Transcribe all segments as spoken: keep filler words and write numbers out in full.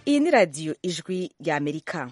Iyi ni radiyo ijwi rya Amerika.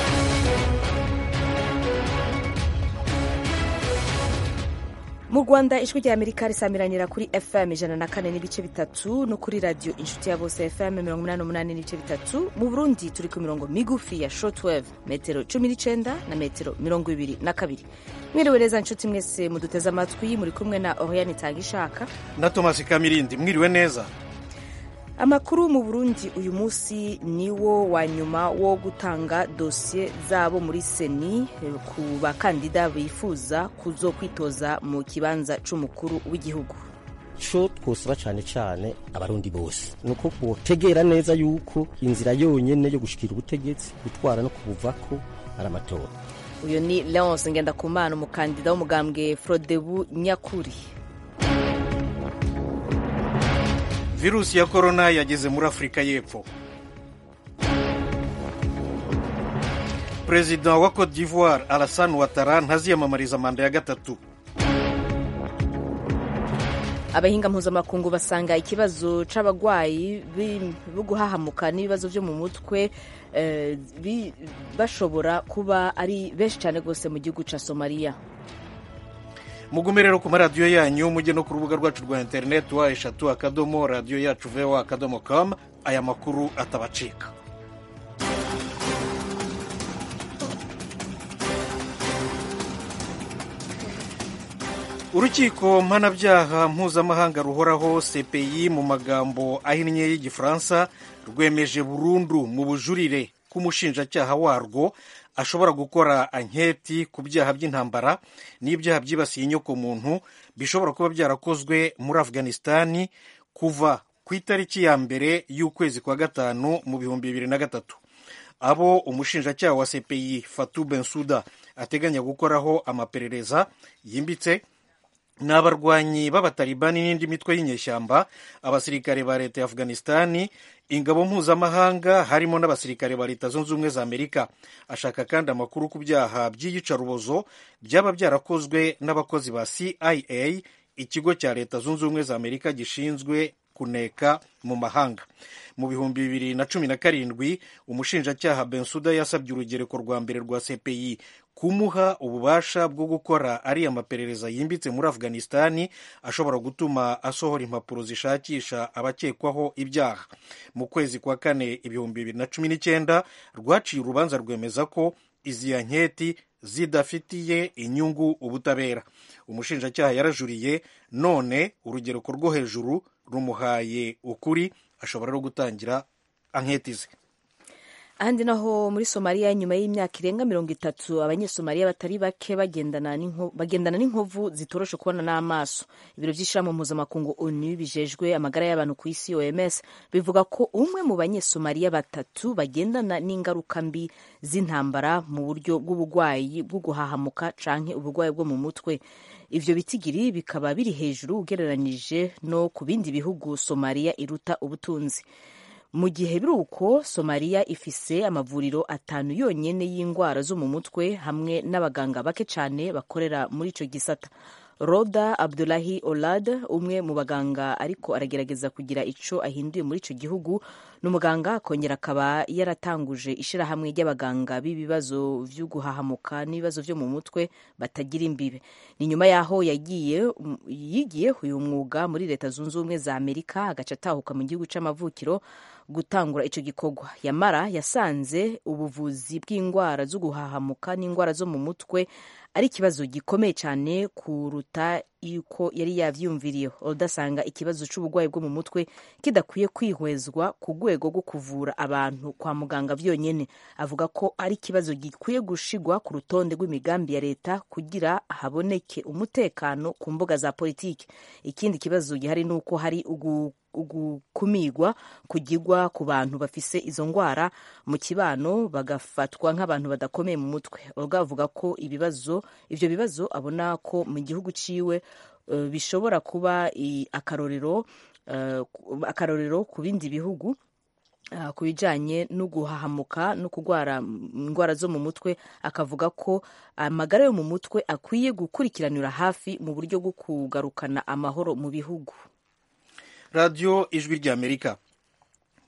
Mu Rwanda ijwi rya Amerika risamiranira kuri F M ijana na kane n'ibice bitatu no kuri radio inshuti ya bose F M mirongo inani n'umunani n'ibice bitatu. Mu Burundi turi ku mirongo migufi ya shortwave metero cumi n'icenda na metero mirongo ibiri na kabiri. Mwiriwe neza nshuti mwese muduteze amatwi, muri kumwe na Oriane Tangishaka na Thomas Kamirindi. Mwiriwe neza. Amakuru mu Burundi uyu munsi niwo wa nyuma wo gutanga dossier zabo muri Seni ku bakandida bifuza kuzokwitoza mu kibanza c'umukuru w'igihugu. Co twosaba cane cane abarundi bose nuko botegera neza yuko inzira yonyene yo gushikira ubutegetsi gutwara no kubuvako ari amatora. Uyo ni Leonce Ngendakumana, umukandida w'umugambwe Frodebu Nyakuri. Virusi ya corona yageze muri Afrika y'Epfo. President wa Cote d'Ivoire Alassane Ouattara ntaziyamamariza manda ya gatatu. Abahinga mpuzamakungu basanga ikibazo c'abagwayi bo guhahamuka n'ibibazo vyo mu mutwe eh, bashobora kuba ari benshi cyane gose mu gihugu ca Somalia. Mugume rero ku maradiyo yanyu, mujye no ku rubuga rwacu rwa internet wa eshatu akadomo radiyo yacu voa akadomo com, aya makuru atabacika. Urukiko mpanabyaha mpuzamahanga ruhoraho C P I mu magambo ahinnye y'igifaransa rwemeje burundu mu bujurire k'umushinjacyaha warwo ashobora gukora anketi ku byaha by'intambara n'ibyaha byibasiye inyoko muntu bishobora kuba byarakozwe muri Afghanistani kuva ku itariki ya mbere y'ukwezi kwa gatanu mu bihumbi bibiri na gatatu. Abo umushinjacyaha wa C P I Fatou Bensouda ateganya gukoraho amaperereza yimbitse n'abarwanyi b'abatalibani n'indi mitwe y'inyeshyamba, abasirikare ba leta ya Afghanistani, ingabo mpuzamahanga harimo n'abasirikare ba leta zunze ubumwe za Amerika. Ashaka kandi amakuru ku byaha by'iyicarubozo byaba byarakozwe n'abakozi ba C I A, ikigo cya leta zunze ubumwe za Amerika gishinzwe kuneka mu mahanga. Mu bihumbi bibiri na cumi na karindwi umushinjacyaha Bensouda yasabye urugereko rwa mbere rwa C P I kumuha ububasha bwo gukora ari amaperereza yimbitse muri Afghanistani ashobora gutuma asohora impapuro zishakisha abakekwaho ibyaha. Mu kwezi kwa kane ibihumbi bibiri na cumi n'icyenda rwaciye urubanza rwemeza ko izi anketi zidafitiye inyungu ubutabera. Umushinjacyaha yarajuriye, none urugereko rwo hejuru rumuhaye ukuri, ashobora no gutangira anketi ze. Ahandi naho muri Somalia nyuma y'imyaka irenga mirongo itatu abanyesomalia batari bake bagendana n'inkovu bagendana n'inkovu zitoroshe kubona n'amaso. Ibiro by'ishirahamwe mpuzamakungu O N U bijejwe amagara y'abantu ku isi O M S bivuga ko umwe mu banyesomalia batatu bagendana n'ingaruka mbi z'intambara mu buryo bw'ubugwayi bwo guhahamuka canke ubugwayi bwo mu mutwe. Ivyo bitigiri bikaba biri hejuru ugereranije no ku bindi bihugu Somalia iruta ubutunzi. Mu gihe biruko Somalia ifise amavuriro atanu yonyene y'ingwara zo mu mutwe hamwe n'abaganga bake cane bakorera muri ico gisata. Roda Abdullahi Olad, umwe mu baganga ariko aragerageza kugira ico ahinduye muri ico gihugu, n'umuganga akongera akaba yaratanguje ishirahamwe ry'abaganga b'ibibazo vyo guhahamuka n'ibibazo vyo mu mutwe batagira imbibe. Ni nyuma yaho yagiye yigiye uyu mwuga muri leta zunze ubumwe za Amerika agaca atahuka mu gihugu c'amavukiro gutangura ico gikorwa. Yamara yasanze ubuvuzi bw'ingwara zo guhahamuka n'ingwara zo mu mutwe ari ikibazo gikomeye cyane kuruta yuko yari yavyumviriye. Odasanga ikibazo c'ubugwayi bwo mu mutwe kidakwiye kwihwezwa ku rwego rwo kuvura abantu kwa muganga vyonyene. Avuga ko ari ikibazo gikwiye gushigwa ku rutonde rw'imigambi ya leta kugira haboneke umutekano ku mbuga za politiki. Ikindi kibazo gihari nuko hari ugu ugukumigwa kugirwa ku bantu bafise izo ngwara mu kibano bagafatwa nk'abantu badakomeye mu mutwe. Olga avuga ko ibibazo ivyo bibazo abona ko mu gihugu ciwe uh, bishobora kuba akarorero uh, akarorero ku bindi bihugu uh, ku bijanye no guhahamuka no kugwara ingwara zo mu mutwe. Akavuga ko amagara yo mu mutwe akwiye gukurikiranira hafi mu buryo bwo kugarukana amahoro mu bihugu. Radio Ijwi ry'Amerika.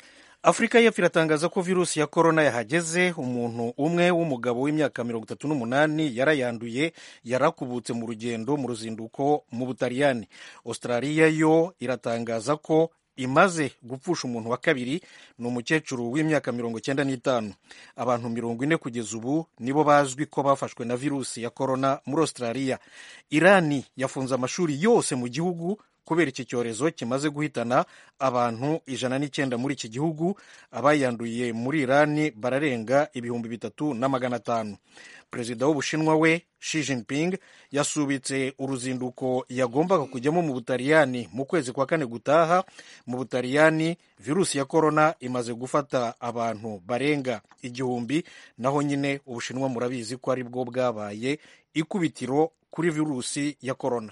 Afurika y'Epfo iratangaza ko virusi ya korona yahageze. Umuntu umwe w'umugabo w'imyaka mirongo itatu n'umunani yarayanduye, yarakubutse mu rugendo mu ruzinduko mu Butaliyani. Australia yo iratangaza ko imaze gupfusha umuntu wa kabiri, ni umukecuru w'imyaka mirongo cyenda n'itanu. Abantu mirongo ine kugeza ubu nibo bazwi ko bafashwe na virusi ya korona muri Australia. Irani yafunze amashuri yose mu gihugu kubera iki cyorezo kimaze guhitana abantu ijana n'icyenda muri iki gihugu. Abayanduye muri Irani bararenga ibihumbi bitatu na magana atanu. Perezida w'Ubushinwa we Xi Jinping yasubitse uruzinduko yagombaga kujyamo mu Butaliyani mu kwezi kwa kane gutaha. Mu Butaliyani virusi ya korona imaze gufata abantu barenga igihumbi, naho nyine Ubushinwa murabizi ko ari bwo bwabaye ikubitiro kuri virusi ya korona.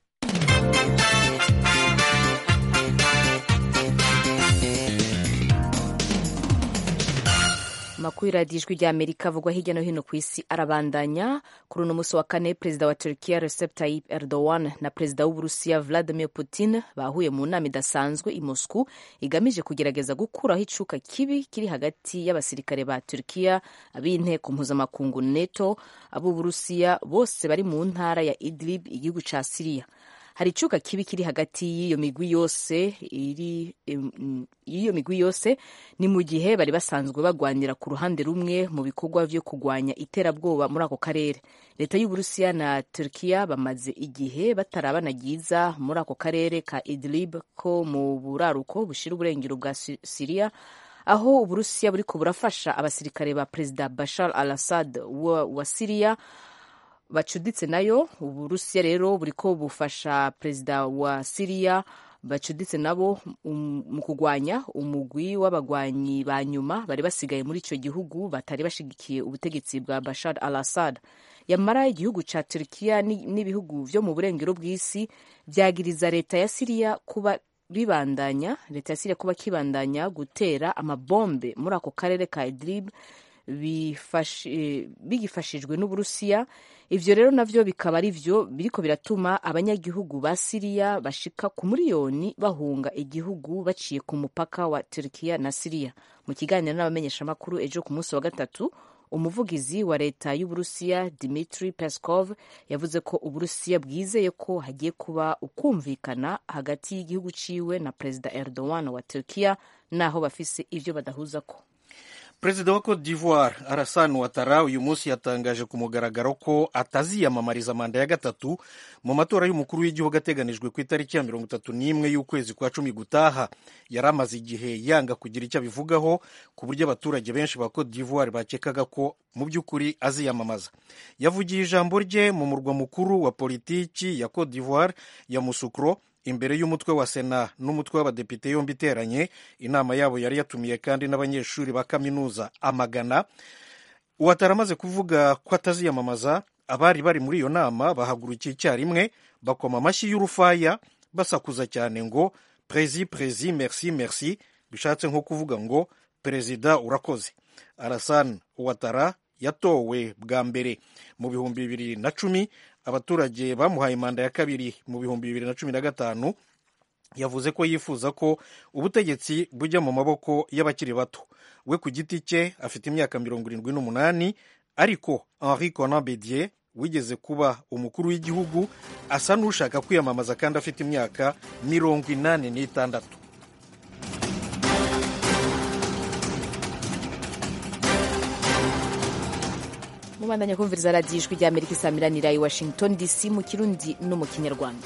Makuru radijwi rya Amerika avugwa hirya no hino ku isi arabandanya. Kuri uno musi wa kane, perezida wa Turkiya Recep Tayyip Erdogan na perezida w'Uburusiya Vladimir Putin bahuye mu nama idasanzwe i Moscow igamije kugerageza gukuraho icuka kibi kiri hagati y'abasirikare ba Turkiya, ab'inteko mpuzamakungu NATO, ab'Uburusiya bose bari mu ntara ya Idlib, igihugu ca Syria. Hari icuka kibi kiri hagati y'iyo migwi yose iri y'iyo migwi yose ni mu gihe bari basanzwe bagwanira ku ruhande rumwe mu bikorwa vyo kugwanya iterabwoba muri ako karere. Leta y'Uburusiya na Turkiya bamaze igihe batarabana ryiza muri ako karere ka Idlib ko mu buraruko bushira uburengero bwa Syria, aho Uburusiya buriko burafasha abasirikare ba Perezida Bashar al-Assad wa, wa Syria bacuditse nayo. Uburusiya rero buriko bufasha perezida wa Syria bacuditse nabo um, mu kugwanya umugwi w'abagwanyi ba nyuma bari basigaye muri ico gihugu batari bashigikiye ubutegetsi bwa Bashar al-Assad. Yamara igihugu ca Turkiya n'ibihugu vyo mu burengero bw'isi vyagiriza leta ya Syria kuba bibandanya leta ya Syria kuba kibandanya gutera amabombe muri ako karere ka Idlib bigifashijwe n'Uburusiya. Ivyo rero navyo bikaba ari vyo biriko biratuma abanyagihugu ba Syria bashika ku miliyoni bahunga igihugu baciye ku mupaka wa Turkiya na Syria. Mu kiganiro n'abamenyesha makuru ejo ku munsi wa gatatu, umuvugizi wa leta y'Uburusiya Dmitry Peskov yavuze ko Uburusiya bwizeye ko hagiye kuba ukumvikana hagati y'igihugu ciwe na Perezida Erdogan wa Turkiya, naho bafise ivyo badahuzako. Perezida wa Cote d'Ivoire Alassane Ouattara uyu munsi yatangaje ku mugaragaro ko ataziyamamariza manda ya gatatu mu matora y'umukuru w'igihugu ateganijwe ku itariki ya mirongo itatu n'imwe y'ukwezi kwa cumi gutaha. Yari amaze igihe yanga kugira icyo abivugaho, ku buryo abaturage benshi ba Cote d'Ivoire bakekaga ko mu by'ukuri aziyamamaza. Yavugiye ijambo rye mu murwa mukuru wa politiki ya Cote d'Ivoire ya Moussoukro imbere y'umutwe wa Sena n'umutwe w'abadepite yombi iteranye. Inama yabo yari yatumiye kandi n'abanyeshuri ba kaminuza amagana. Ouattara amaze kuvuga ko ataziyamamaza, abari bari muri iyo nama bahagurukiye icyarimwe bakoma amashyi y'urufaya basakuza cyane ngo prezi prezi merci merci, bishatse nko kuvuga ngo perezida urakoze. Alassane Ouattara yatowe bwa mbere mu bihumbi bibiri na cumi, abaturage bamuhaye manda ya kabiri mu bihumbi bibiri na cumi na gatanu. Yavuze ko yifuza ko ubutegetsi bujya mu maboko y'abakiri bato. We ku giti cye afite imyaka mirongo irindwi n'umunani, ariko Henri Konan Bédier wigeze kuba umukuru w'igihugu asa n'ushaka kwiyamamaza kandi afite imyaka mirongo inani n'itandatu. Mubandanya kumviriza radiyo ijwi rya Amerika isamiranira i Washington D C mu Kirundi no mu Kinyarwanda.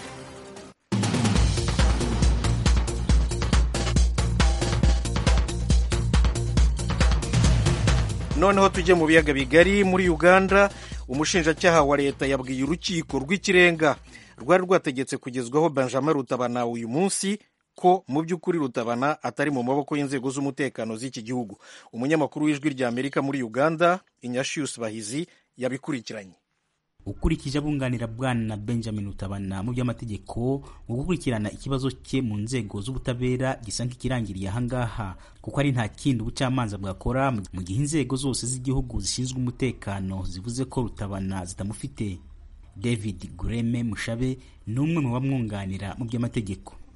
Noneho tujye mu biyaga bigari. Muri Uganda, umushinjacyaha wa leta yabwiye urukiko rw'ikirenga rwari rwategetse kugezwaho Benjamin Rutabana uyu munsi ko mu by'ukuri Rutabana atari mu maboko y'inzego z'umutekano z'iki gihugu. Umunyamakuru w'ijwi rya Amerika muri Uganda Ignatius Bahizi yabikurikiranye. Ukurikije abunganira bwana Benjamin Rutabana mu by'amategeko mu gukurikirana ikibazo cye mu nzego z'ubutabera gisa nk'ikirangiriye ahangaha, kuko ari nta kindi ubucamanza bwakora mu gihe inzego zose z'igihugu zishinzwe umutekano zivuze ko Rutabana zitamufite. David Gureme Mushabe ni umwe mu bamwunganira mu by'amategeko.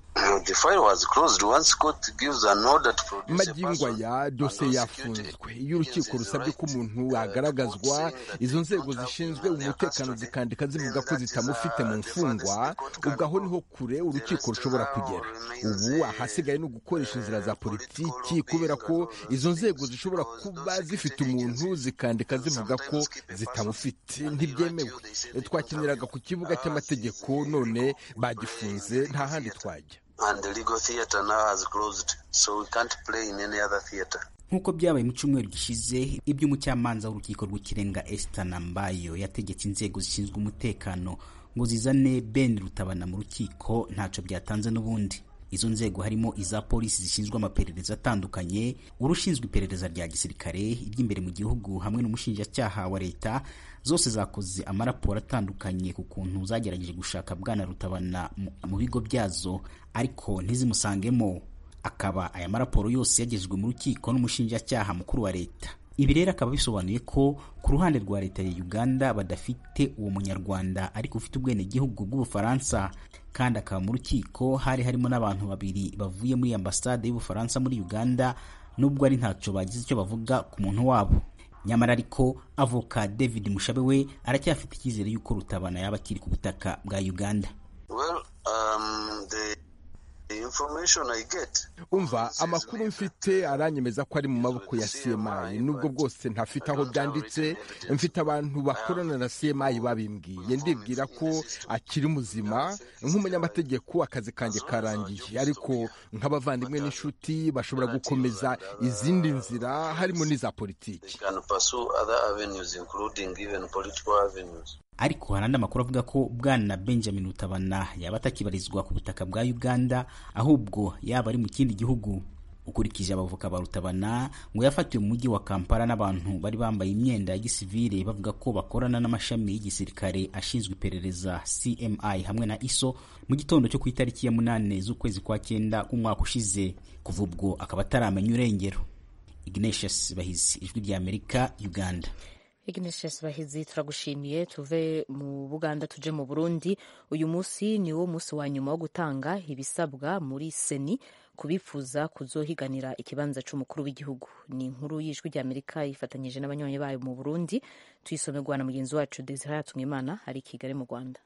The file was closed once court gives an order to produce a magingwa ya dosiye yafunzwe iyo urukiko rusabye ko umuntu agaragazwa izo nzego zishinzwe umutekano zikandika zivuga ko zitamufite mu mfungwa ubwo aho niho kure urukiko rushobora kugera ubu ahasigaye no gukoresha inzira za politiki kubera ko izo nzego zishobora kuba zifite umuntu zikandika zivuga ko zitamufite ntibyemewe twakiniraga ku kibuga cy'amategeko none bagifunze nta handi twajya. And the legal theater now has closed, so we can't play in any other theater. Nk'uko byabaye mu cyumweru gishize iby'umucamanza w'urukiko rw'ikirenga Esther Nambayo yategetse inzego zishinzwe umutekano ngo zizane Ben Rutabana mu rukiko ntaco byatanze n'ubundi. Izo nzego harimo iza polisi zishinzwe amaperereza atandukanye, urushinzwe iperereza rya gisirikare, iby'imbere mu gihugu hamwe n'umushinjacyaha wa leta, zose zakoze amaraporo atandukanye ku kuntu zagerageje gushaka Bwana Rutabana mu bigo byazo ariko ntizimusangemo. Akaba aya maraporo yose yagejejwe mu rukiko n'umushinjacyaha mukuru wa leta. Ibi rero akaba bisobanuye ko ku ruhande rwa leta ya Uganda badafite uwo munyarwanda ariko ufite ubwene gihugu bw'Ubufaransa, kandi akaba mu rukiko hari harimo n'abantu babiri bavuye muri ambasade y'Ubufaransa muri Uganda nubwo ari ntaco bagize icyo bavuga ku muntu wabo. Nyamara ariko avoka David Mushabe we aracyafite icyizere yuko Rutabana yaba kiri ku butaka bwa Uganda. Well, um, the The information I get. Umva amakuru mfite aranyemeza ko ari mu maboko ya C M I nubwo bwose ntafite aho byanditse. Mfite abantu bakorana na C M I babimbwiye ndibwira ko akiri muzima nk'umunyamategeko akazi kanjye karangiye ariko nk'abavandimwe n'inshuti bashobora gukomeza izindi nzira harimo n'iza politiki. Can pursue other avenues including even political avenues. Ariko harandi amakuru avuga ko Bwana Benjamin Rutabana yaba atakibarizwa ku butaka bwa Uganda ahubwo yaba ari mu kindi gihugu. Ukurikije abavoka ba Rutabana ngo yafatiwe mu mujyi wa Kampala n'abantu bari bambaye imyenda ya gisivile bavuga ko bakorana n'amashami y'igisirikare ashinzwe iperereza C M I hamwe na I S O mu gitondo cyo ku itariki ya munane z'ukwezi kwa cyenda k'umwaka ushize. Kuva ubwo akaba ataramenya urengero. Ignatius Bahizi, Ijwi rya Amerika, Uganda. Ignatius Bahizi, turagushimiye. Tuve mu Buganda tuje mu Burundi. Uyu munsi ni wo munsi wa nyuma wo gutanga ibisabwa muri Seni kubifuza kuzohiganira ikibanza c'umukuru w'igihugu. Ni inkuru y'Ijwi rya Amerika ifatanyije n'abanywanyi bayo mu Burundi. Tuyisomerwa na mugenzi wacu Desire Hatungimana ari Kigali mu Rwanda.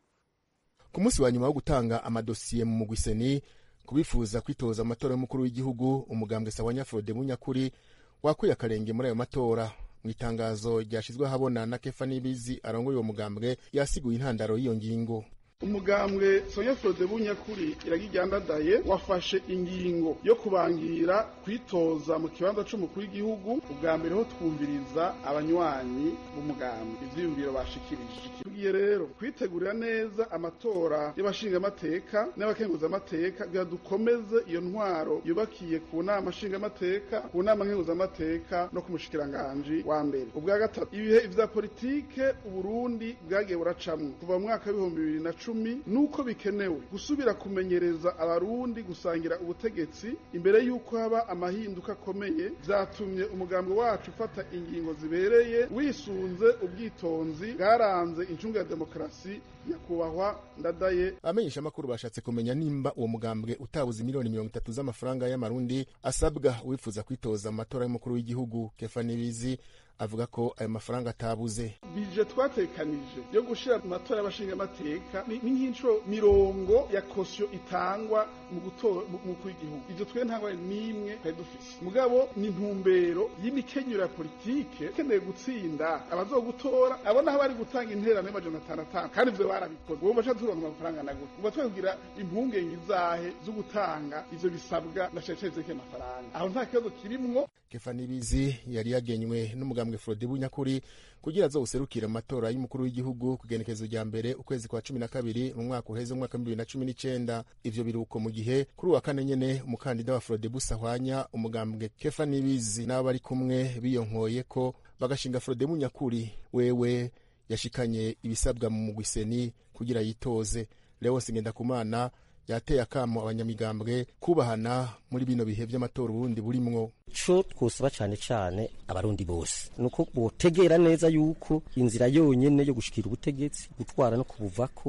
Ku munsi wa nyuma wo gutanga amadosiye mu mugwi Seni kubifuza kwitoza amatora y'umukuru w'igihugu, umugambwe Sawanya Frode Munyakuri wakuye akarenge muri ayo matora. Mu itangazo ryashizwe habona na Kefa Nibizi arongoye uwo mugambwe yasiguye intandaro y'iyo ngingo. Umugambwe Sonya Frode Bunyakuri iragijyandadaye wafashe ingingo yo kubangira kwitoza mu kibanza c'umukuru w'igihugu. Ubwa mbere ho twumviriza abanywanyi b'umugambwe ivyiyumviro bashikirije. Tugiye rero kwitegurira neza amatora y'abashinga amateka n'abakenguza amateka kugira dukomeze iyo ntwaro yubakiye ku nama nshinga amateka, ku nama nkenguza amateka no ku mushikiranganje wa mbere. Ubwa gatatu, ibihe vya politike Uburundi bwagiye buracamwe kuva mu mwaka w'ibihumbi bibiri na cumi nuko bikenewe gusubira kumenyereza abarundi gusangira ubutegetsi imbere yuko haba amahinduka akomeye. Vyatumye umugambi wacu ufata ingingo zibereye wisunze ubwitonzi bwaranze incunga ya demokarasi nyakubahwa Ndadaye. Amenyesha amakuru bashatse kumenya nimba uwo mugambwe utabuze miliyoni mirongo itatu z'amafaranga y'amarundi asabwa wifuza kwitoza amatora y'umukuru w'igihugu. Kefa Nibizi avuga ko ayo mafaranga atabuze. Bije twatekanije yo gushira mu matora y'abashinga amateka ni nk'inshuro mirongo ya kosyo itangwa mu gutora mu kw'igihugu. Ivyo twe ntangwa nimwe twari dufise, mugabo ni ntumbero y'imikenyero ya politike keneye gutsinda abazogutora abona bari gutanga interano y'amajana atanu atanu kandi ivyo barabikoze. Ubu bacha turonka amafaranga naguze uba twegira impungenge zahe zo gutanga ivyo bisabwa na ceceze ke mafaranga aho nta kibazo kirimwo. Kefa Nibizi yari yagenywe n'umugambwe Frode Bunyakuri kugira azoserukira amatora y'umukuru w'igihugu kugenekezo rya mbere ukwezi kwa cumi na kabiri mu mwaka uheze umwaka wa bibiri na cumi n'icenda. Ivyo biruko mu gihe kuri wa kane nyene umukandida wa Frode Busahwanya umugambwe Kefa Nibizi n'abo bari kumwe biyonkoye ko bagashinga Frode Bunyakuri wewe yashikanye ibisabwa mu mugwi Seni kugira yitoze. Leo Singendakumana yateye akamo abanyamigambwe kubahana muri bino bihe by'amatora Burundi burimwo. Co twosaba cyane cyane abarundi bose nuko botegera neza yuko inzira yonyene yo gushikira ubutegetsi gutwara no kubuvako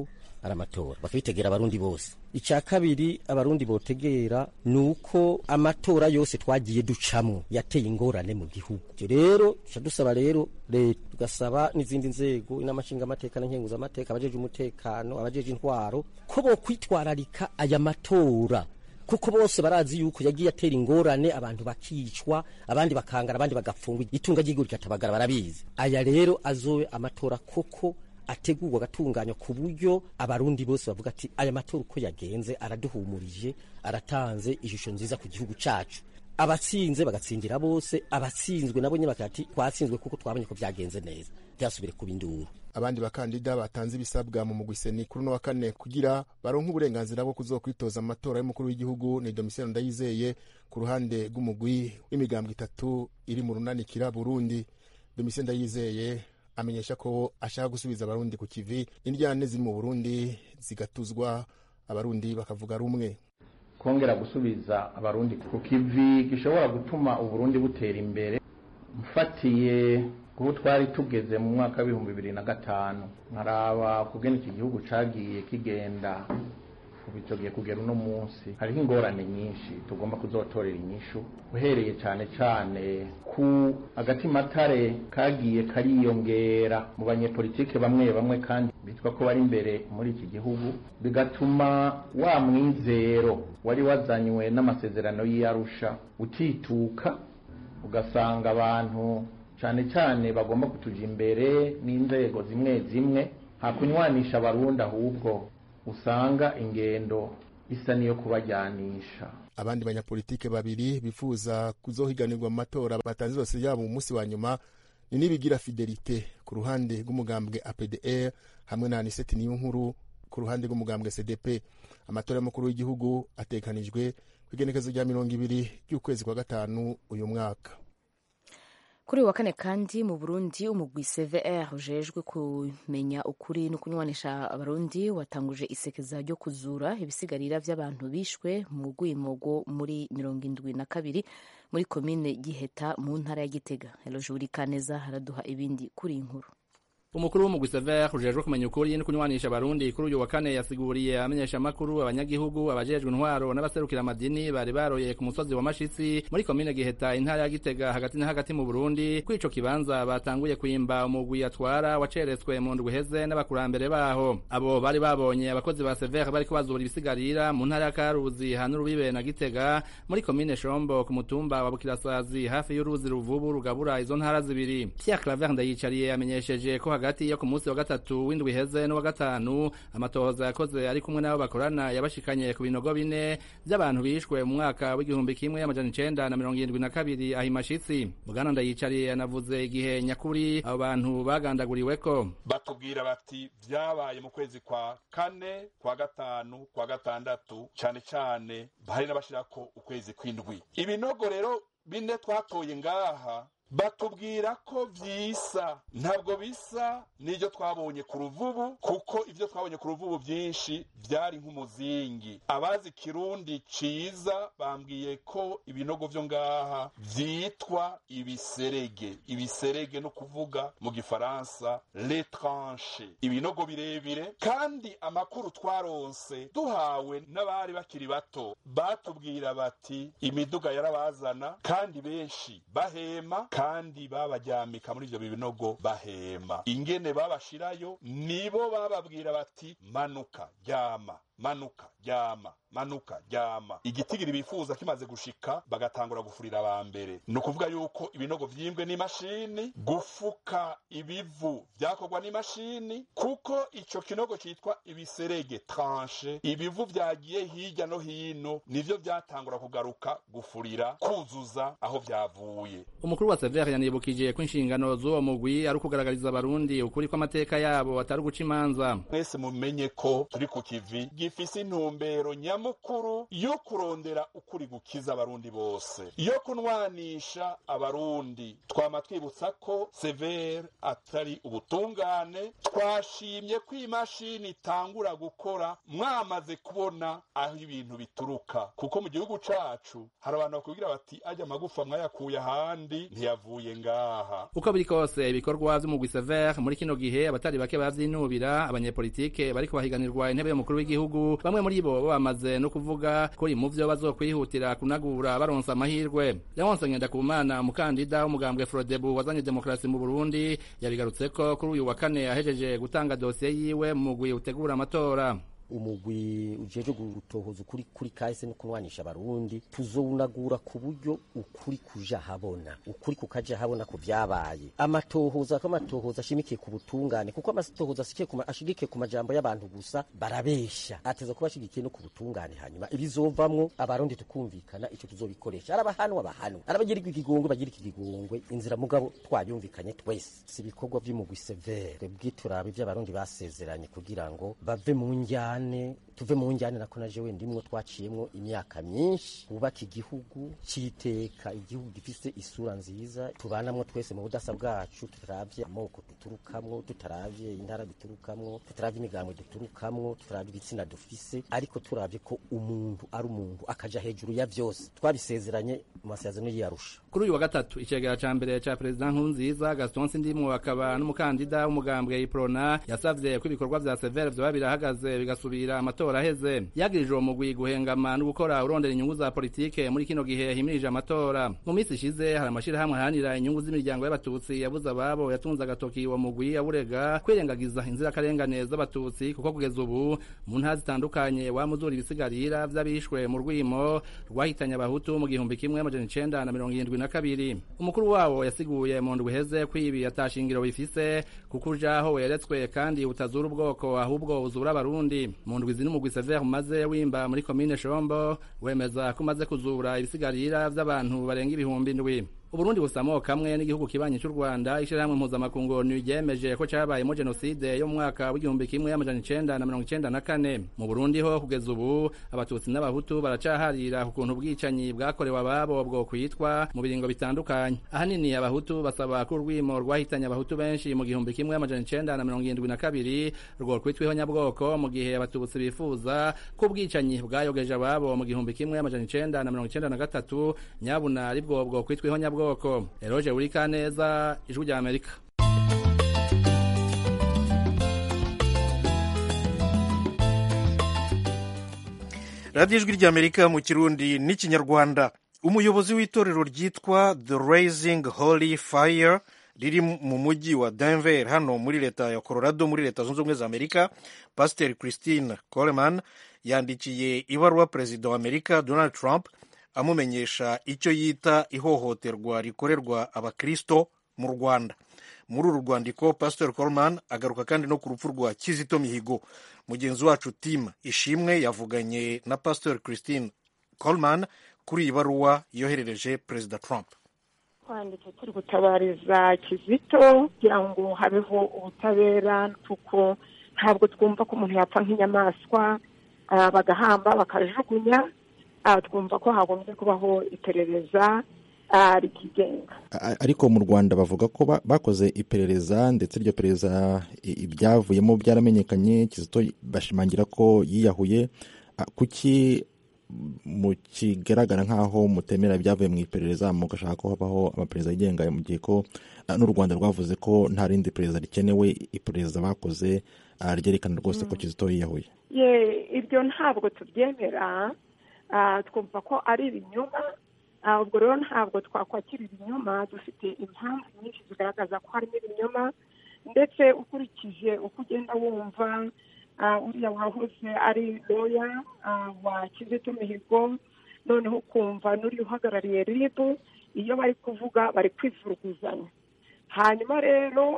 ari amatora bakabitegera abarundi bose. Icya kabiri abarundi botegera nuko amatora yose twagiye ducamwo yateye ingorane mu gihugu. Rero tuca dusaba rero leta tugasaba n'izindi nzego inamashinga amateka n'inkenguza amateka abajeje umutekano abajeje intwaro ko bo kwitwararika aya matora, kuko bose barazi yuko yagiye atera ingorane, abantu bakicwa, abandi bakangara, abandi bagapfungwa, itunga ry'igihugu rikatabagara, barabizi. Aya rero azowe amatora koko ategurwa agatunganywa ku buryo abarundi bose bavuga ati aya matora uko yagenze araduhumurije, aratanze ishusho nziza ku gihugu cacu. Abatsinze bagatsindira bose, abatsinzwe nabo nyine bakati twatsinzwe kuko twabonye ko byagenze neza, byasubire kuba induru. Abandi bakandida batanze ibisabwa mu mugwiseni kuri no wa kane kugira baronke uburenganzira bwo kuzokwitoza amatora y'umukuru w'igihugu ni Domitien Ndayizeye ku ruhande rw'umugwi w'imigambwe itatu iri mu runanikira Burundi. Domitien Ndayizeye amenyesha ko ashaka gusubiza abarundi ku kivi, indyane ziri mu Burundi zigatuzwa, abarundi bakavuga rumwe. Kongera gusubiza abarundi ku kivi gishobora gutuma uburundi butera imbere, mfatiye kuko twari tugeze mu mwaka w'ibihumbi bibiri na gatanu nkaraba kugena iki gihugu cagiye kigenda kubitogiye kugera uno munsi. Hariho ingorane nyinshi tugomba kuzotorera inyishu, uhereye cyane cyane ku agatimatare kagiye kariyongera mu banyepolitike bamwe bamwe kandi bitwa ko bari imbere muri iki gihugu, bigatuma wa mwizero wari wazanywe n'amasezerano y'Arusha utituka, ugasanga abantu cyane cyane bagomba kutuja imbere n'inzego zimwe zimwe hakunywanisha abarundi, ahubwo usanga ingendo isa niyo kubajyanisha. Abandi banyapolitike babiri bifuza kuzohiganirwa mu matora batanze bose yabo mu munsi wa nyuma ni Nibigira Fidelite ku ruhande rw'umugambwe A P D R hamwe na Anisette Niyonkuru ku ruhande rw'umugambwe C D P. Amatora y'umukuru w'igihugu atekanijwe ku igenekezo rya mirongo ibiri ry'ukwezi kwa gatanu uyu mwaka. Kuri wa kane kandi mu Burundi umugwi C V R ujejwe kumenya ukuri no kunywanisha abarundi watanguje isekeza ryo kuzura ibisigarira by'abantu bishwe mu gwimogo muri mirongo indwi na kabiri muri komine Giheta mu ntara ya Gitega. Elojuri Kaneza haraduha ibindi kuri inkuru. Umukuru w'umugwi C V R ujejwe kumenya ukuri no kunywanisha abarundi kuri uyu wa kane yasiguriye amenyesha makuru abanyagihugu abajejwe intwaro n'abaserukira amadini bari baroye ku musozi wa Mashitsi muri komine Giheta intara ya Gitega hagati na hagati mu Burundi. Kwico kibanza batanguye kwimba umugwi yatwara waceretswe mu ndwi heze n'abakurambere baho. Abo bari babonye abakozi ba C V R bari kubazura ibisigarira mu ntara ya Karuzi hanuru bibe na Gitega muri komine Shombo ku mutumba wa Bukirasazi hafi y'uruzi Ruvubu rugabura izo ntara zibiri. Pierre Claver Ndayicariye amenyesheje ko hagati yo ku munsi wa gatatu w'indwi heze no wa gatanu amatohoza yakoze ari kumwe nabo bakorana yabashikanye ku binogo bine by'abantu bishwe mu mwaka w'igihumbi kimwe amajana icenda na mirongo irindwi na kabiri aho Mashitsi. Buganda Ndayicariye yanavuze igihe nyakuri abo bantu bagandaguriweko. Batubwira bati byabaye mu kwezi kwa kane kwa gatanu kwa gatandatu cyane cyane bari n'abashirako ukwezi kw'indwi. Ibinogo rero bine twatoye ngaha batubwira ko vyisa ntabwo bisa n'ibyo twabonye ku Ruvubu, kuko ibyo twabonye ku Ruvubu byinshi byari nk'umuzingi. Abazi Kirundi ciza bambwiye ko ibinogo vyo ngaha vyitwa ibiserege. Ibiserege no kuvuga mu Gifaransa les tranches, ibinogo birebire. Kandi amakuru twaronse duhawe n'abari bakiri bato batubwira bati imiduga yarabazana kandi benshi bahema kandi babajyamika muri ivyo binogo bahema. Ingene babashirayo nibo bababwira bati manuka ryama manuka ryama manuka ryama. Igitigiri bifuza kimaze gushika bagatangura gufurira abambere. No kuvuga yuko ibinogo vyimbwe n'imashini, gufuka ibivu byakorwa n'imashini, kuko ico kinogo citwa ibiserege tranche. Ibivu vyagiye hirya no hino nivyo byatangura kugaruka gufurira kuzuza aho vyavuye. Umukuru wa C V R yanibukije ko inshingano z'uwo mugwi ari ukugaragariza abarundi ukuri kw'amateka yabo atari guca imanza. Mwese mumenye ko turi ku kivi gifise intumbero nyamukuru yo kurondera ukuri gukiza abarundi bose, yo kunwanisha abarundi. Twama twibutsa ko severe atari ubutungane. Twashimye ko imashini itangura gukora mwamaze kubona aho ibintu bituruka, kuko mu gihugu cacu hari abantu bakubwira bati ajya amagufa mwayakuye ahandi ntiyavuye ngaha. Uko biri kose ibikorwa vy'umugwi severe muri kino gihe abatari bake bavyinubira, abanyepolitike bariko bahiganirwa intebe y'umukuru w'igihugu, bamwe muri bo bamaze no kuvuga ko mu vyo bazokwihutira kunagura baronsa amahirwe. Leonce Ngendakumana, umukandida w'umugambwe Frodebu wazanye demokrasi mu Burundi, yabigarutseko kuri uyu wa kane ahejeje gutanga dosiye yiwe mu mugwi utegura amatora. Umugwi ujeje gutohoza ukuri kuri kahise no kunwanisha abarundi tuzowunagura ku buryo ukuri kuja habona, ukuri kukaja habona ku vyabaye. Amatohoza ko amatohoza ashimikiye ku butungane, kuko amatohoza ashikiye kuma ashigike ku majambo y'abantu gusa barabesha, ateza kuba ashigikiye no ku butungane. Hanyuma ibizovamwo abarundi tukumvikana ico tuzobikoresha, arabahanwa abahanwa, arabagirirwa ikigongwe bagira ikigongwe, inzira mugabo twayumvikanye twese. Si bikorwa vy'umugwi severe bwiturabe vy'abarundi basezeranye kugira ngo bave mu njyana, tuve mu njyane nako naje wendimwo twaciyemwo imyaka myinshi, ubaka igihugu citeka, igihugu gifise isura nziza, tubanamwo twese mu budasa bwacu, tutaravye amoko duturukamwo, tutaravye intara duturukamwo, tutaravye imigambo duturukamwo, tutaravye ibitsina dufise, ariko turavye ko umuntu ari umuntu akaja hejuru ya vyose. Twabisezeranye mu masezerano y'Arusha. Kuri uyu wa gatatu icegera ca mbere ca President Nkurunziza Gaston Sindimwo akaba n'umukandida w'umugambwe Iprona yasavye ko ibikorwa vya severe vyoba birahagaze bigasubira amatora aheze. Yagirije uwo mugwi guhengama no gukora urondera inyungu za politike muri kino gihe himirije amatora. Mu minsi ishize hari amashirahamwe aharanira inyungu z'imiryango y'abatutsi yabuze ababo yatunze agatoki uwo mugwi awurega kwirengagiza inzirakarengane z'abatutsi, kuko kugeza ubu mu ntara zitandukanye wamuzura ibisigarira vy'abishwe mu rwimo rwahitanye abahutu mu gihumbi kimwe amajana icenda na mirongo irindwi na kabiri. Umukuru wawo yasiguye mu ndwi iheze ko ibi atashingiro bifise, kuko ujaho yeretswe kandi utazura ubwoko ahubwo uzura abarundi. Mu ndwi zino umugwi severe umaze wimba muri komine Shombo wemeza ko umaze kuzura ibisigarira vy'abantu barenga ibihumbi indwi. Uburundi busamo kamwe n'igihugu kibanyi cy'u Rwanda, ishirahamwe mpuzamakungu ryemeje ko cyabayemo genocide yo mu mwaka w'igihumbi kimwe amajana icenda na mirongo icenda na kane. Mu Burundi ho kugeza ubu abatutsi n'abahutu baracaharira ukuntu ubwicanyi bwakorewe ababo bwo kwitwa mu biringo bitandukanye. Ahanini abahutu basaba ko urwimo rwahitanye abahutu benshi mu gihumbi kimwe amajana icenda na mirongo irindwi na kabiri rwo kwitweho nyabwoko, mu gihe abatutsi bifuza ko ubwicanyi bwayogeje ababo mu gihumbi kimwe amajana icenda na mirongo icenda na gatatu nyabuna ari bwo bwo kwitweho nyabwoko. Eroje Urikaneza, Ijwi rya Amerika. Radio Ijwi rya Amerika mu Kirundi n'Ikinyarwanda. Umuyobozi w'itorero ryitwa The Rising Holy Fire riri mu mujyi wa Denver hano muri leta ya Colorado muri leta zunze ubumwe za Amerika, Pastor Christine Coleman yandikiye ibaruwa Perezida wa Amerika Donald Trump amumenyesha icyo yita ihohoterwa rikorerwa abakristo mu Rwanda. Muri uru rwandiko Pastor Coleman agaruka kandi no ku rupfu rwa Kizito Mihigo. Mugenzi wacu Tim Ishimwe yavuganye na Pastor Christine Coleman kuri iyi baruwa yoherereje Perezida Trump. Twanditse turi gutabariza Kizito kugira ngo habeho ubutabera, kuko ntabwo twumva ko umuntu yapfa nk'inyamaswa bagahamba bakajugunya. Twumva ko hagombye kubaho iperereza rikigenga. Ariko mu Rwanda bavuga ko bakoze iperereza, ndetse iryo perereza ibyavuyemo byaramenyekanye. Kizito bashimangira ko yiyahuye. Kuki mu kigaragara nk'aho mutemera byavuye mu iperereza mugashaka ko habaho amaperereza yigenga, mu gihe ko n'u Rwanda rwavuze ko nta rindi perereza rikenewe, iperereza bakoze ryerekana rwose ko Kizito yiyahuye? Ye, ibyo ntabwo tubyemera. Twumva ko ari ibinyoma. Ubwo rero ntabwo twakwakira ibinyoma. Dufite impamvu nyinshi zigaragaza ko harimo ibinyoma, ndetse ukurikije uko ugenda wumva uriya wahoze ari loya wa Kizito Mihigo, noneho ukumva n'uri uhagarariye R I B, iyo bari kuvuga bari kwivuruguzanya. Hanyuma rero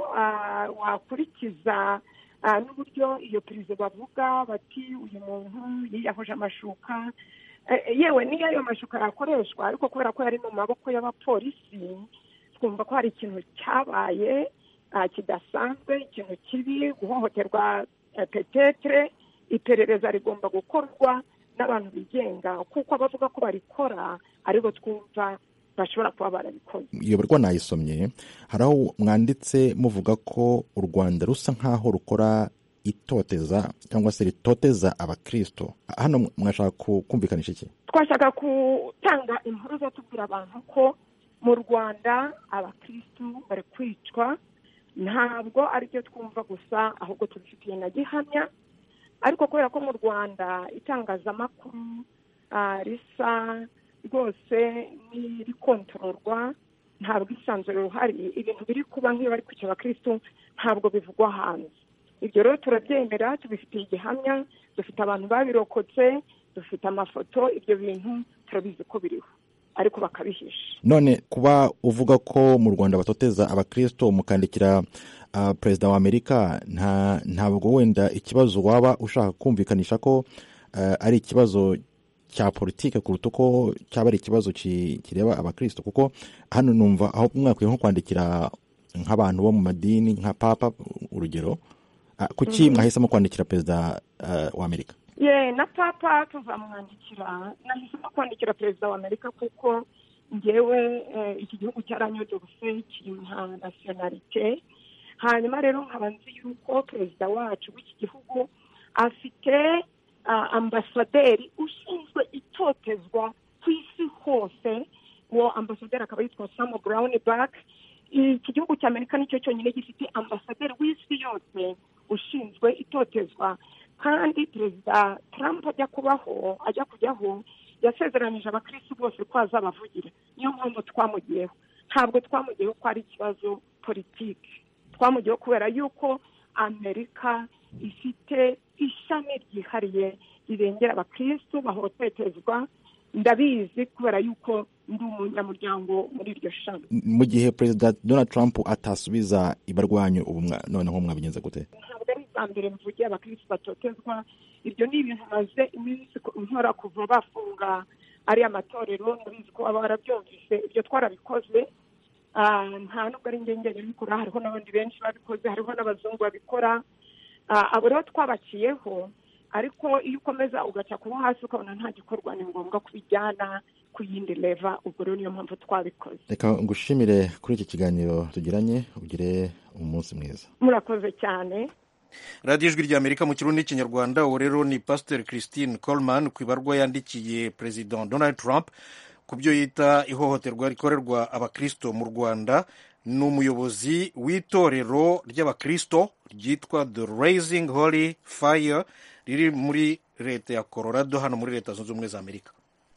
wakurikiza n'uburyo iyo perezida bavuga bati uyu muntu yiyahuje amashuka, yewe niyo ayo mashuka arakoreshwa, ariko kubera ko yari mu maboko y'abapolisi twumva ko hari ikintu cyabaye kidasanzwe, ikintu kibi, guhohoterwa petetre iperereza rigomba gukorwa n'abantu bigenga kuko abavuga ko barikora aribo twumva bashobora kuba barabikoze. Iyo barwa nayisomye hari aho mwanditse muvuga ko u Rwanda rusa nk'aho rukora itoteza cyangwa se ritoteza abakristo. Hano mwashaka kumvikanisha iki? Twashaka gutanga inkuru zo tubwira abantu ko mu Rwanda abakristo bari kwicwa, ntabwo ari byo twumva gusa ahubwo tubifitiye na gihamya, ariko kubera ko mu Rwanda itangazamakuru risa rwose n'irikontororwa, ntabwo isanzwe ruhari, ibintu biri kuba nk'iyo bari kwica abakristo ntabwo bivugwa hanze. Ibyo rero turabyemera, tubifitiye igihamya, dufite abantu babirokotse, dufite amafoto, ibyo bintu turabizi ko biriho ariko bakabihisha. None kuba uvuga ko mu Rwanda batoteza abakristo mukandikira uh, Perezida wa Amerika, nta ntabwo wenda ikibazo waba ushaka kumvikanisha ko uh, ari ikibazo cya politike kuruta ko cyaba ari ikibazo kireba abakristo? Kuko hano numva aho mwakwiye nko kwandikira nk'abantu bo mu madini nka Papa urugero, uh, kuki mm-hmm. mwahisemo kwandikira Perezida uh, wa Amerika? Ye na Papa tuzamwandikira, nahisemo kwandikira Perezida wa Amerika kuko ngewe eh, iki gihugu cyaranyodose kiri nka nationalite. Hanyuma rero nkaba nzi yuko Perezida wacu w'iki gihugu afite uh, ambasaderi ushinzwe itotezwa ku isi hose. Uwo ambasaderi akaba yitwa Sam Brownback. Iki gihugu cya Amerika nicyo cyonyine gifite ambasaderi w'isi yose ushinzwe itotezwa. Kandi Perezida Trump ajya kubaho ajya kujyaho yasezeranije abakristo bose ko azabavugira. Niyo mpamvu twamugiyeho, ntabwo twamugiyeho ko ari ikibazo politiki, twamugiyeho kubera yuko Amerika ifite ishami ryihariye rirengera abakristo bahohoterwa. Ndabizi kubera yuko ndi umunyamuryango muri iryo shami. Mu gihe Perezida Donald Trump atasubiza ibarwanyu ubu noneho mwabigenza gute? Ntabwo ari bwa mbere mvugiye abakristo batotezwa, ibyo ni ibintu maze iminsi nkora kuva bafunga ari amatorero, ndabizi ko aba barabyumvise, ibyo twarabikoze. Nta nubwo ari njye njyenyine bikora, hariho n'abandi benshi babikoze, hariho n'abazungu babikora. Abo rero twabaciyeho, ariko iyo ukomeza ugaca kuba hasi ukabona nta gikorwa, ni ngombwa kubijyana ku yindi leva. Ubwo rero niyo mpamvu twabikoze. Reka ngushimire kuri iki kiganiro tugiranye, ugire umunsi mwiza. Murakoze cyane. radiyo ijwi rya Amerika mu kirundi n'ikinyarwanda. uwo rero ni Pastor Christine Coleman ku ibarwa yandikiye President Donald Trump ku byo yita ihohoterwa rikorerwa abakristo mu Rwanda. Ni umuyobozi w'itorero ry'abakristo ryitwa The Raising Holy Fire riri muri leta ya Colorado hano muri leta zunze ubumwe za Amerika.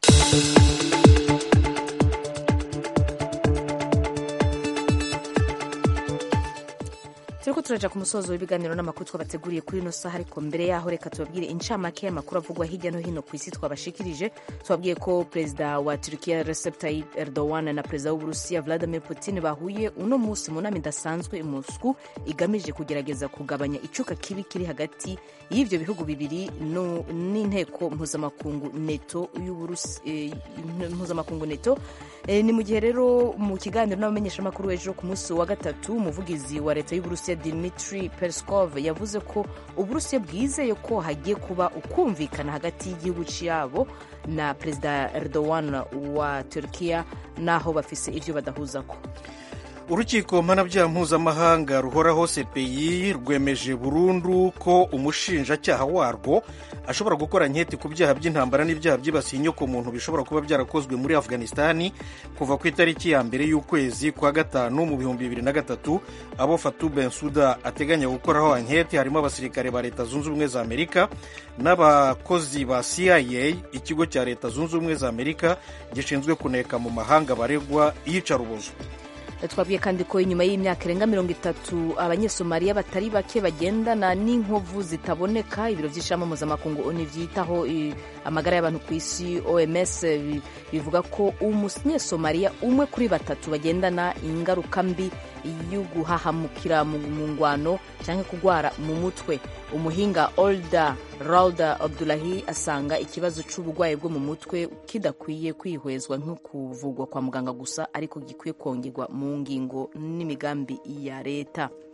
Turiko turaja ku musozo w'ibiganiro n'amakuru twabateguriye kuri ino saha, ariko mbere yaho reka tubabwire incamake y'amakuru avugwa hirya no hino ku isi twabashikirije. Tubabwiye ko Perezida wa Turkiya Recep Tayyip Erdogan na Perezida w'Uburusiya Vladimir Putin bahuye uno munsi mu nama idasanzwe i Moscow igamije kugerageza kugabanya icuka kibi kiri hagati y'ivyo bihugu bibiri n'inteko mpuzamakungu NATO y'Uburusiya mpuzamakungu NATO. E, ni mu gihe rero mu kiganiro n'abamenyeshamakuru ejo ku munsi wa gatatu umuvugizi wa leta y'Uburusiya Dmitry Peskov yavuze ko Uburusiya bwizeye ko hagiye kuba ukumvikana hagati y'igihugu cyabo na Perezida Erdogan wa Turkiya naho bafise ivyo badahuzako. Urukiko mpanabyaha mpuzamahanga ruhoraho C P I rwemeje burundu ko umushinjacyaha warwo ashobora gukora nketi ku byaha by'intambara n'ibyaha byibasiye inyokomuntu bishobora kuba byarakozwe muri Afghanistan kuva ku itariki ya mbere y'ukwezi kwa gatanu mu bihumbi bibiri na gatatu. Abo Fatou Bensouda ateganya gukoraho anketi harimo abasirikare ba Leta Zunze Ubumwe za Amerika n'abakozi ba C I A, ikigo cya Leta Zunze Ubumwe za Amerika gishinzwe kuneka mu mahanga baregwa iyicarubozo. Twabwiye kandi ko inyuma y'imyaka irenga mirongo itatu abanyesomaliya batari bake bagendana n'inkovu zitaboneka. Ibiro by'ishami mpuzamakungu ONU byitaho amagara y'abantu ku isi O M S bivuga ko umunyesomaliya umwe kuri batatu bagendana ingaruka mbi yo guhahamukira mu ngwano cyangwa kugwara mu mutwe. Umuhinga Olda Rauda Abdullahi asanga ikibazo cy'uburwayi bwo mu mutwe kidakwiye kwihwezwa nko kuvugwa kwa muganga gusa, ariko gikwiye kongerwa mu ngingo n'imigambi ya leta.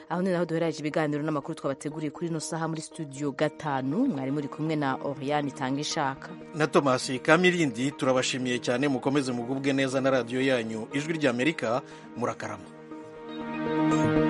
aho ni naho duhereje ibiganiro n'amakuru twabateguriye kuri ino saha muri studio gatanu. Mwari muri kumwe na Oriane Itanga Ishaka na Thomas Kamirindi. Turabashimiye cyane, mukomeze mugubwe neza na radiyo yanyu Ijwi ry'Amerika. Murakarama.